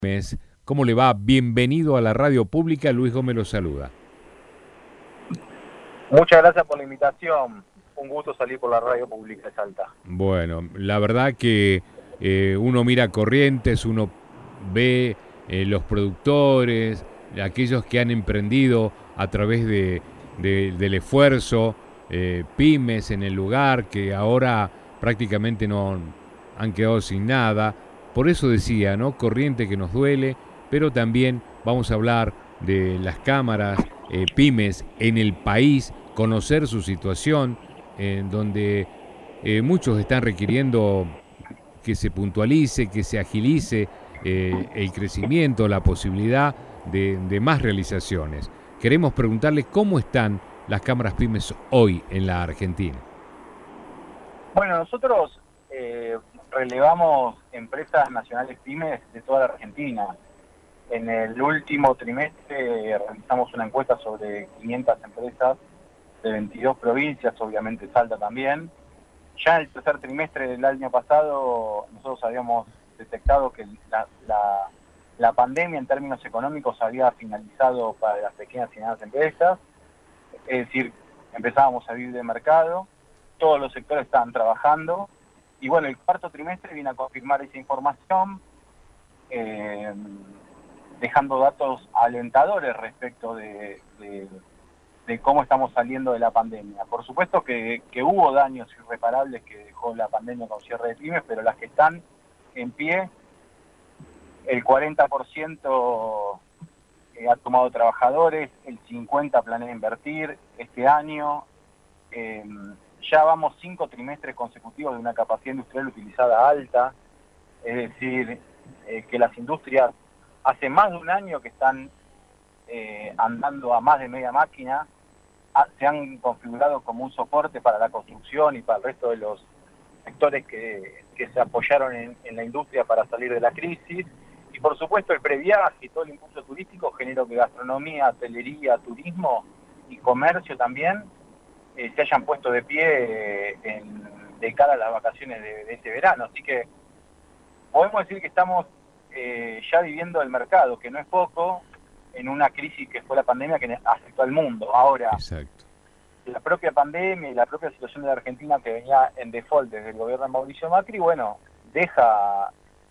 Mes. ¿Cómo le va? Bienvenido a la radio pública. Luis Gómez lo saluda. Muchas gracias por la invitación. Un gusto salir por la radio pública de Salta. Bueno, la verdad que uno mira Corrientes, uno ve los productores, aquellos que han emprendido a través del esfuerzo, pymes en el lugar, que ahora prácticamente no han quedado sin nada. Por eso decía, ¿no? Corriente que nos duele, pero también vamos a hablar de las cámaras, pymes en el país, conocer su situación, en donde muchos están requiriendo que se puntualice, que se agilice el crecimiento, la posibilidad de más realizaciones. Queremos preguntarle cómo están las cámaras pymes hoy en la Argentina. Bueno, nosotros relevamos empresas nacionales pymes de toda la Argentina. En el último trimestre realizamos una encuesta sobre 500 empresas de 22 provincias, obviamente Salta también. Ya en el tercer trimestre del año pasado nosotros habíamos detectado que la pandemia en términos económicos había finalizado para las pequeñas y medianas empresas, es decir, empezábamos a vivir de mercado, todos los sectores estaban trabajando, y bueno, el cuarto trimestre viene a confirmar esa información, dejando datos alentadores respecto de cómo estamos saliendo de la pandemia. Por supuesto que hubo daños irreparables que dejó la pandemia con cierre de pymes, pero las que están en pie, el 40% ha tomado trabajadores, el 50% planea invertir este año. Ya vamos 5 trimestres consecutivos de una capacidad industrial utilizada alta, es decir, que las industrias hace más de un año que están andando a más de media máquina, se han configurado como un soporte para la construcción y para el resto de los sectores que se apoyaron en la industria para salir de la crisis. Y por supuesto el previaje y todo el impulso turístico generó que gastronomía, hotelería, turismo y comercio también se hayan puesto de pie de cara a las vacaciones de este verano. Así que podemos decir que estamos ya viviendo el mercado, que no es poco, en una crisis que fue la pandemia que afectó al mundo. Ahora, exacto, la propia pandemia y la propia situación de la Argentina que venía en default desde el gobierno de Mauricio Macri, bueno, deja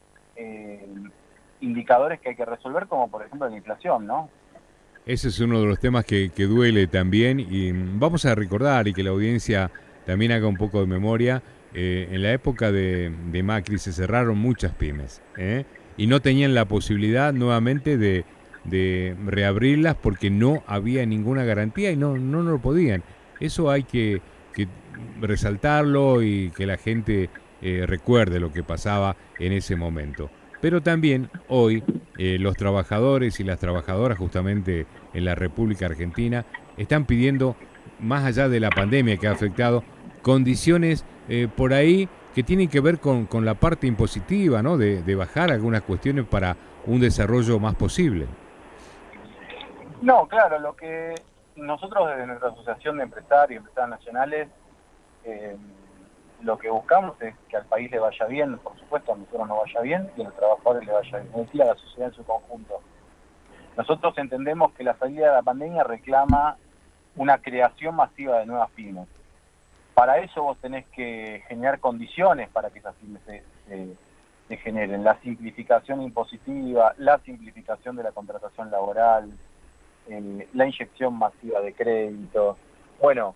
indicadores que hay que resolver, como por ejemplo la inflación, ¿no? ese es uno de los temas que duele también y vamos a recordar y que la audiencia también haga un poco de memoria. En la época de Macri se cerraron muchas pymes y no tenían la posibilidad nuevamente de reabrirlas porque no había ninguna garantía y no lo podían. Eso hay que resaltarlo y que la gente recuerde lo que pasaba en ese momento. Pero también hoy los trabajadores y las trabajadoras justamente en la República Argentina están pidiendo, más allá de la pandemia que ha afectado, condiciones por ahí que tienen que ver con la parte impositiva, ¿no? De bajar algunas cuestiones para un desarrollo más posible. No, claro, lo que nosotros desde nuestra asociación de empresarios y empresarias nacionales, eh, lo que buscamos es que al país le vaya bien, por supuesto a nosotros nos vaya bien y a los trabajadores le vaya bien, es decir, a la sociedad en su conjunto. Nosotros entendemos que la salida de la pandemia reclama una creación masiva de nuevas pymes. Para eso vos tenés que generar condiciones para que esas pymes se generen. La simplificación impositiva, la simplificación de la contratación laboral, la inyección masiva de crédito, bueno,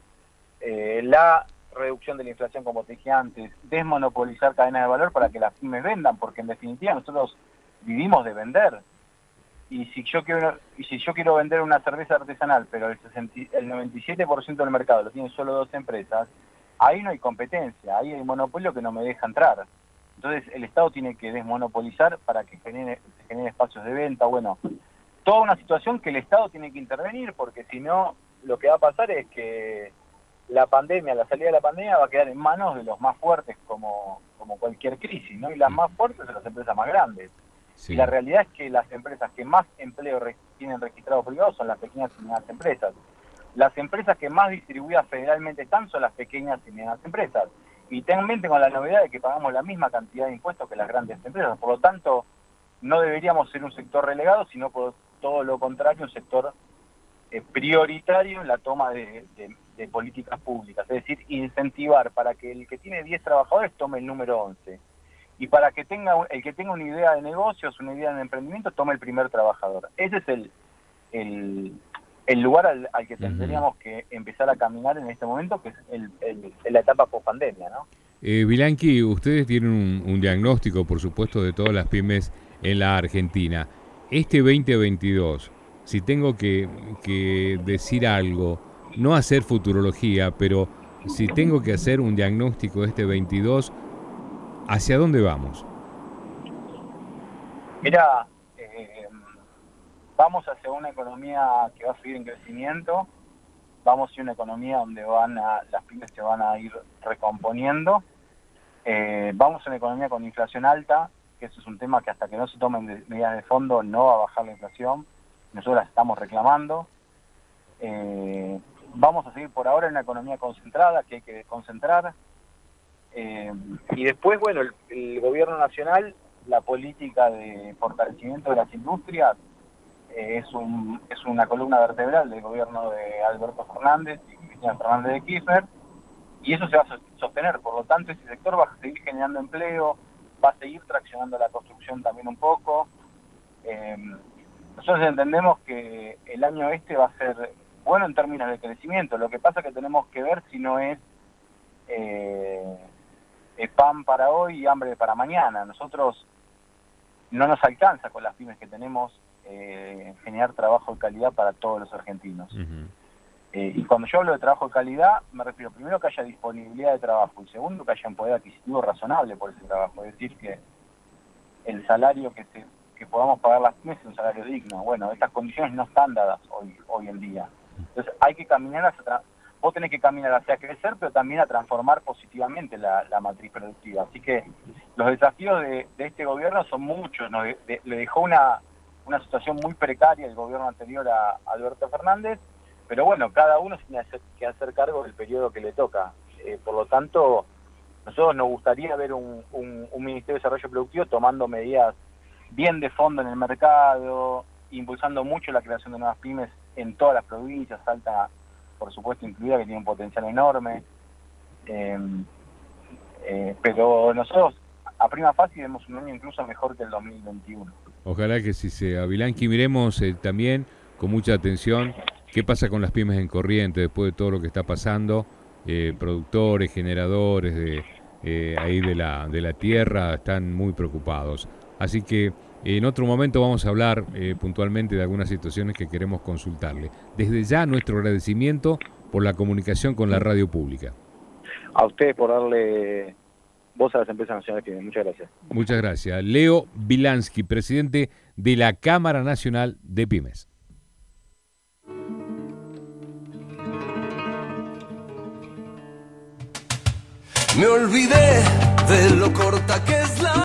la reducción de la inflación, como te dije antes, desmonopolizar cadenas de valor para que las pymes vendan, porque en definitiva nosotros vivimos de vender. Y si yo quiero vender una cerveza artesanal, pero el 97% del mercado lo tienen solo 2 empresas, ahí no hay competencia, ahí hay monopolio que no me deja entrar. Entonces el Estado tiene que desmonopolizar para que se genere espacios de venta. Bueno, toda una situación que el Estado tiene que intervenir, porque si no, lo que va a pasar es que la salida de la pandemia va a quedar en manos de los más fuertes, como cualquier crisis, ¿no? Y las más fuertes son las empresas más grandes. Sí. Y la realidad es que las empresas que más empleo tienen registrado privado son las pequeñas y medianas empresas. Las empresas que más distribuidas federalmente están son las pequeñas y medianas empresas. Y ten en mente con la novedad de que pagamos la misma cantidad de impuestos que las grandes empresas. Por lo tanto, no deberíamos ser un sector relegado, sino por todo lo contrario, un sector prioritario en la toma de políticas públicas, es decir, incentivar para que el que tiene 10 trabajadores tome el número 11 y para que el que tenga una idea de negocios, una idea de emprendimiento, tome el primer trabajador. Ese es el lugar al que tendríamos que empezar a caminar en este momento, que es la etapa post-pandemia, ¿no? Bilanqui, ustedes tienen un diagnóstico, por supuesto, de todas las pymes en la Argentina. Este 2022, si tengo que decir algo, no hacer futurología, pero si tengo que hacer un diagnóstico de este 22, ¿hacia dónde vamos? Mira, vamos hacia una economía que va a seguir en crecimiento, vamos hacia una economía donde las pymes se van a ir recomponiendo, vamos a una economía con inflación alta, que eso es un tema que hasta que no se tomen medidas de fondo no va a bajar la inflación, nosotros las estamos reclamando. Vamos a seguir por ahora en una economía concentrada, que hay que desconcentrar. Y después, bueno, el gobierno nacional, la política de fortalecimiento de las industrias, es una columna vertebral del gobierno de Alberto Fernández y Cristina Fernández de Kirchner, y eso se va a sostener. Por lo tanto, ese sector va a seguir generando empleo, va a seguir traccionando la construcción también un poco. Nosotros entendemos que el año va a ser bueno en términos de crecimiento. Lo que pasa es que tenemos que ver si no es pan para hoy y hambre para mañana. Nosotros no nos alcanza con las pymes que tenemos generar trabajo de calidad para todos los argentinos. Y cuando yo hablo de trabajo de calidad, me refiero primero que haya disponibilidad de trabajo y segundo que haya un poder adquisitivo razonable por ese trabajo. Es decir, que el salario que podamos pagar las pymes es un salario digno. Bueno, estas condiciones no están dadas hoy en día. Entonces hay que caminar vos tenés que caminar hacia crecer, pero también a transformar positivamente la matriz productiva. Así que los desafíos de este gobierno son muchos. Le dejó una situación muy precaria el gobierno anterior a Alberto Fernández, pero bueno, cada uno tiene que hacer cargo del periodo que le toca. Por lo tanto, nosotros nos gustaría ver un Ministerio de Desarrollo Productivo tomando medidas bien de fondo en el mercado, impulsando mucho la creación de nuevas pymes en todas las provincias, Salta, por supuesto, incluida, que tiene un potencial enorme. Pero nosotros, a prima facie, vemos un año incluso mejor que el 2021. Ojalá que sí sea. Bilanqui, miremos también con mucha atención qué pasa con las pymes en Corrientes después de todo lo que está pasando. Productores, generadores ahí de la tierra están muy preocupados. Así que en otro momento vamos a hablar puntualmente de algunas situaciones que queremos consultarle. Desde ya nuestro agradecimiento por la comunicación con la radio pública. A ustedes por darle voz a las empresas nacionales pymes. Muchas gracias. Muchas gracias. Leo Bilanqui, presidente de la Cámara Nacional de Pymes. Me olvidé de lo corta que es la